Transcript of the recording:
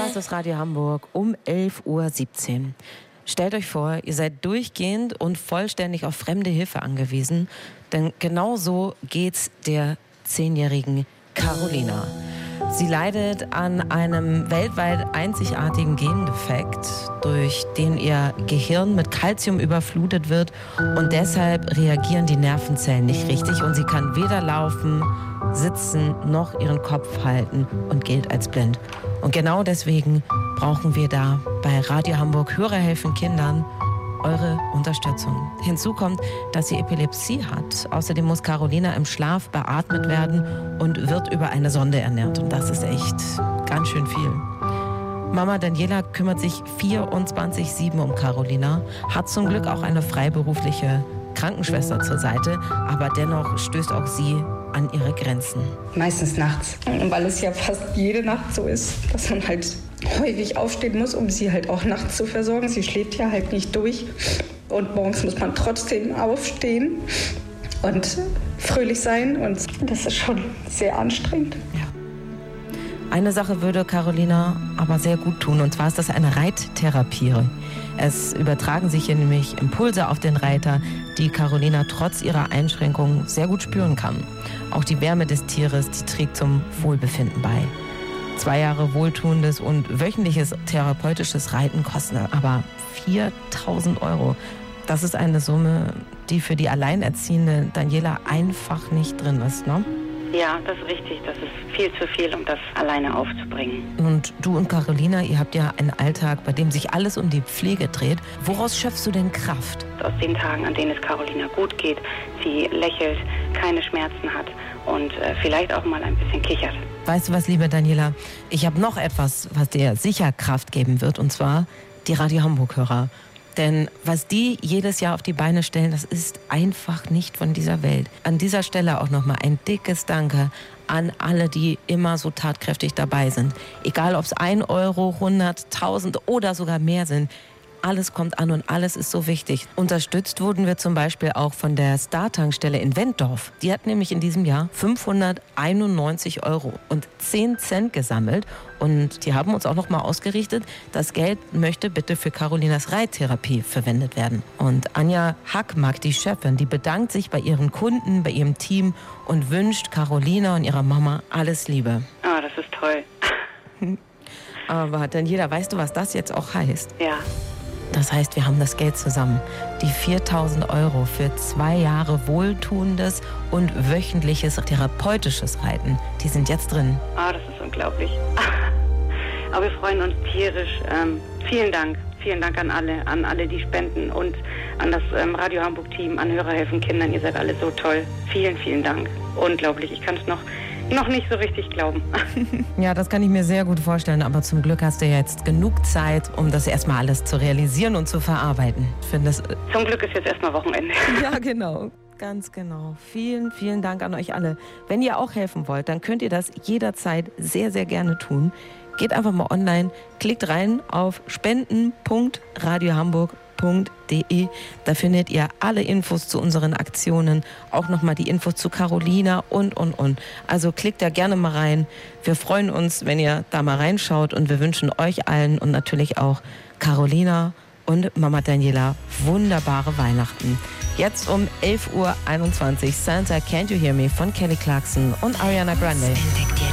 Das ist Radio Hamburg um 11:17 Uhr. Stellt euch vor, ihr seid durchgehend und vollständig auf fremde Hilfe angewiesen. Denn genau so geht's der 10-jährigen Carolina. Sie leidet an einem weltweit einzigartigen Gendefekt, durch den ihr Gehirn mit Calcium überflutet wird und deshalb reagieren die Nervenzellen nicht richtig und sie kann weder laufen, sitzen noch ihren Kopf halten und gilt als blind. Und genau deswegen brauchen wir da bei Radio Hamburg Hörer helfen Kindern eure Unterstützung. Hinzu kommt, dass sie Epilepsie hat. Außerdem muss Carolina im Schlaf beatmet werden und wird über eine Sonde ernährt. Und das ist echt ganz schön viel. Mama Daniela kümmert sich 24/7 um Carolina, hat zum Glück auch eine freiberufliche Krankenschwester zur Seite, aber dennoch stößt auch sie an ihre Grenzen. Meistens nachts, weil es ja fast jede Nacht so ist, dass man halt häufig aufstehen muss, um sie halt auch nachts zu versorgen. Sie schläft ja halt nicht durch und morgens muss man trotzdem aufstehen und fröhlich sein und das ist schon sehr anstrengend. Ja. Eine Sache würde Carolina aber sehr gut tun, und zwar ist das eine Reittherapie. Es übertragen sich hier nämlich Impulse auf den Reiter, die Carolina trotz ihrer Einschränkungen sehr gut spüren kann. Auch die Wärme des Tieres, die trägt zum Wohlbefinden bei. 2 Jahre wohltuendes und wöchentliches therapeutisches Reiten kosten aber 4.000 €. Das ist eine Summe, die für die alleinerziehende Daniela einfach nicht drin ist, ne? Ja, das ist richtig. Das ist viel zu viel, um das alleine aufzubringen. Und du und Carolina, ihr habt ja einen Alltag, bei dem sich alles um die Pflege dreht. Woraus schöpfst du denn Kraft? Aus den Tagen, an denen es Carolina gut geht, sie lächelt, keine Schmerzen hat und vielleicht auch mal ein bisschen kichert. Weißt du was, liebe Daniela? Ich habe noch etwas, was dir sicher Kraft geben wird, und zwar die Radio Hamburg-Hörer. Denn was die jedes Jahr auf die Beine stellen, das ist einfach nicht von dieser Welt. An dieser Stelle auch nochmal ein dickes Danke an alle, die immer so tatkräftig dabei sind. Egal, ob es 1 €, 100, 1000 oder sogar mehr sind. Alles kommt an und alles ist so wichtig. Unterstützt wurden wir zum Beispiel auch von der Star-Tankstelle in Wenddorf. Die hat nämlich in diesem Jahr 591,10 € gesammelt. Und die haben uns auch noch mal ausgerichtet, das Geld möchte bitte für Carolinas Reittherapie verwendet werden. Und Anja Hackmark, die Chefin, die bedankt sich bei ihren Kunden, bei ihrem Team und wünscht Carolina und ihrer Mama alles Liebe. Ah, das ist toll. Aber Daniela, weißt du, was das jetzt auch heißt? Ja. Das heißt, wir haben das Geld zusammen. Die 4.000 € für 2 Jahre wohltuendes und wöchentliches therapeutisches Reiten, die sind jetzt drin. Ah, das ist unglaublich. Aber wir freuen uns tierisch. Vielen Dank. Vielen Dank an alle, die spenden und an das Radio Hamburg-Team, an Hörer helfen Kindern. Ihr seid alle so toll. Vielen, vielen Dank. Unglaublich. Ich kann es noch nicht so richtig glauben. Ja, das kann ich mir sehr gut vorstellen, aber zum Glück hast du jetzt genug Zeit, um das erstmal alles zu realisieren und zu verarbeiten. Ich finde das zum Glück ist jetzt erstmal Wochenende. Ja, genau. Ganz genau. Vielen, vielen Dank an euch alle. Wenn ihr auch helfen wollt, dann könnt ihr das jederzeit sehr, sehr gerne tun. Geht einfach mal online, klickt rein auf spenden.radiohamburg.de. Da findet ihr alle Infos zu unseren Aktionen, auch nochmal die Infos zu Carolina und. Also klickt da gerne mal rein. Wir freuen uns, wenn ihr da mal reinschaut, und wir wünschen euch allen und natürlich auch Carolina und Mama Daniela wunderbare Weihnachten. Jetzt um 11:21 Uhr Santa Can't You Hear Me von Kelly Clarkson und Ariana Grande.